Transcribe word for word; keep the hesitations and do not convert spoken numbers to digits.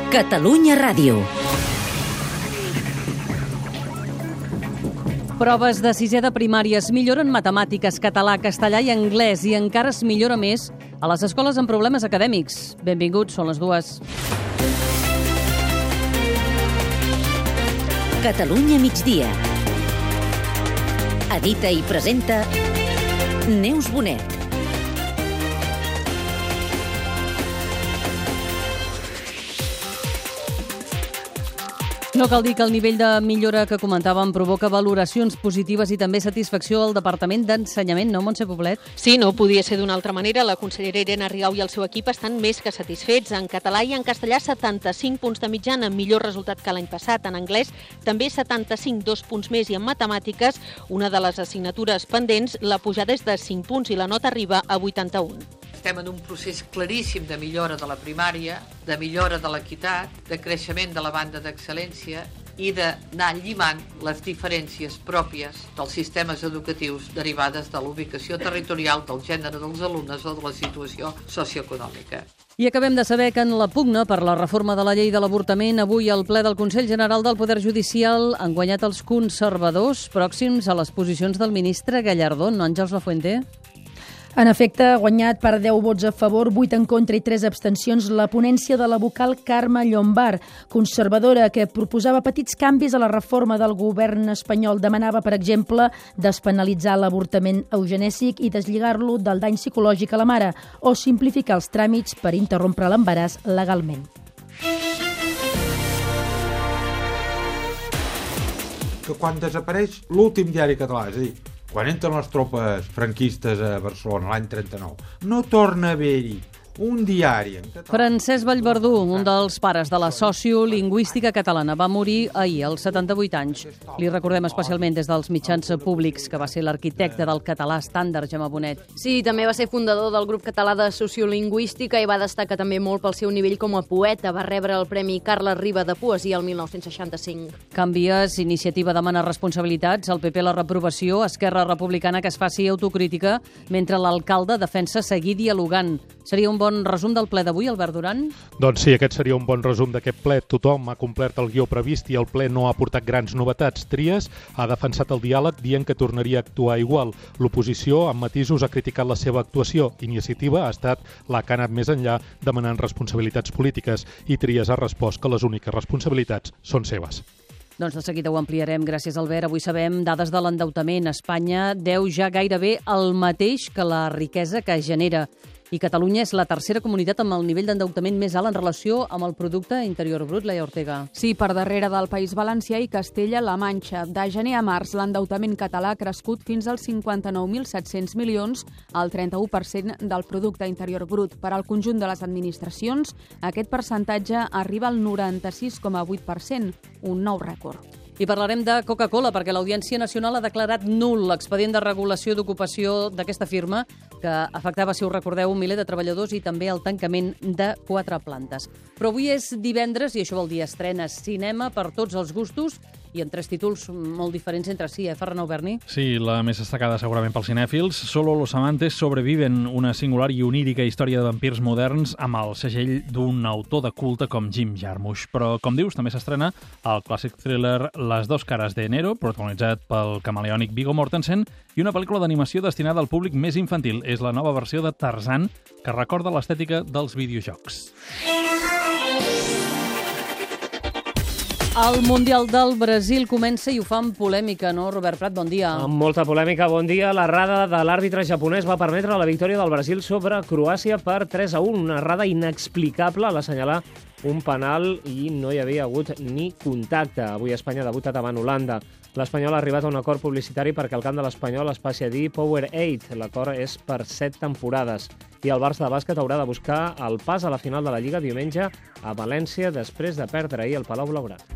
Catalunya Ràdio. Proves de sisè de primària es milloren matemàtiques, català, castellà i anglès i encara es millora més a les escoles amb problemes acadèmics. Benvinguts, són les dues. Catalunya migdia. Edita i presenta Neus Bonet. No cal dir que el nivell de millora que comentàvem provoca valoracions positives i també satisfacció al Departament d'Ensenyament, no, Montse Poblet? Sí, no podia ser d'una altra manera. La consellera Irene Rigau i el seu equip estan més que satisfets. En català i en castellà, setanta-cinc punts de mitjana, millor resultat que l'any passat. En anglès, també setanta-cinc, dos punts més. I en matemàtiques, una de les assignatures pendents, la pujada és de cinc punts i la nota arriba a vuitanta-un. Estem en un procés claríssim de millora de la primària, de millora de l'equitat, de creixement de la banda d'excel·lència i d'anar llimant les diferències pròpies dels sistemes educatius derivades de l'ubicació territorial, del gènere dels alumnes o de la situació socioeconòmica. I acabem de saber que en la pugna per la reforma de la llei de l'avortament, avui al ple del Consell General del Poder Judicial han guanyat els conservadors pròxims a les posicions del ministre Gallardón. Àngels Lafuente? En efecte, ha guanyat per deu vots a favor, vuit en contra i tres abstencions la ponència de la vocal Carme Llombart, conservadora, que proposava petits canvis a la reforma del govern espanyol. Demanava, per exemple, despenalitzar l'avortament eugenèsic i deslligar-lo del dany psicològic a la mare o simplificar els tràmits per interrompre l'embaràs legalment. Que quan desapareix l'últim diari català, és a dir, quan entren les tropes franquistes a Barcelona l'any trenta-nou, no torna a haver-hi un diari en català. Francesc Vallverdú, un dels pares de la sociolingüística catalana, va morir ahir, als setanta-vuit anys. Li recordem especialment des dels mitjans públics, que va ser l'arquitecte del català estàndard, Gemma Bonet. Sí, també va ser fundador del grup català de sociolingüística i va destacar també molt pel seu nivell com a poeta. Va rebre el Premi Carles Riba de Poesia el mil nou-cents seixanta-cinc. Canvies, Iniciativa demana responsabilitats, el P P la reprovació, Esquerra Republicana que es faci autocrítica, mentre l'alcalde defensa seguir dialogant. Seria un bon resum del ple d'avui, Albert Duran? Doncs sí, aquest seria un bon resum d'aquest ple. Tothom ha complert el guió previst i el ple no ha aportat grans novetats. Trias ha defensat el diàleg dient que tornaria a actuar igual. L'oposició, amb matisos, ha criticat la seva actuació. Iniciativa ha estat la que ha anat més enllà demanant responsabilitats polítiques i Trias ha respost que les úniques responsabilitats són seves. Doncs de seguida ho ampliarem. Gràcies, Albert. Avui sabem dades de l'endeutament. Espanya deu ja gairebé el mateix que la riquesa que genera. I Catalunya és la tercera comunitat amb el nivell d'endeutament més alt en relació amb el producte interior brut, Laia Ortega. Sí, per darrere del País Valencià i Castella-La Manxa. De gener a març, l'endeutament català ha crescut fins als cinquanta-nou mil set-cents milions, el trenta-u per cent del producte interior brut. Per al conjunt de les administracions, aquest percentatge arriba al noranta-sis coma vuit per cent, un nou rècord. I parlarem de Coca-Cola, perquè l'Audiència Nacional ha declarat nul l'expedient de regulació d'ocupació d'aquesta firma, que afectava, si us recordeu, un miler de treballadors i també el tancament de quatre plantes. Però avui és divendres i això vol dir estrenes, cinema per tots els gustos i en tres títols molt diferents entre si, eh, Ferran Auberni? Sí, la més destacada segurament pels cinèfils. Solo los amantes sobreviven, una singular i onírica història de vampirs moderns amb el segell d'un autor de culte com Jim Jarmusch. Però, com dius, també s'estrena el clàssic thriller Les dos caras de enero, protagonitzat pel camaleònic Viggo Mortensen, i una pel·lícula d'animació destinada al públic més infantil. És la nova versió de Tarzan, que recorda l'estètica dels videojocs. El Mundial del Brasil comença i ho fa amb polèmica, no? Robert Prat, bon dia. Amb molta polèmica, bon dia. L'errada de l'àrbitre japonès va permetre la victòria del Brasil sobre Croàcia per tres a un. Una errada inexplicable a l'assenyalar un penal i no hi havia hagut ni contacte. Avui Espanya ha debutat davant Holanda. L'Espanyol ha arribat a un acord publicitari perquè el camp de l'Espanyol es passi a dir Powerade. L'acord és per set temporades. I el Barça de bàsquet haurà de buscar el pas a la final de la Lliga diumenge a València després de perdre ahir el Palau Blaugrana.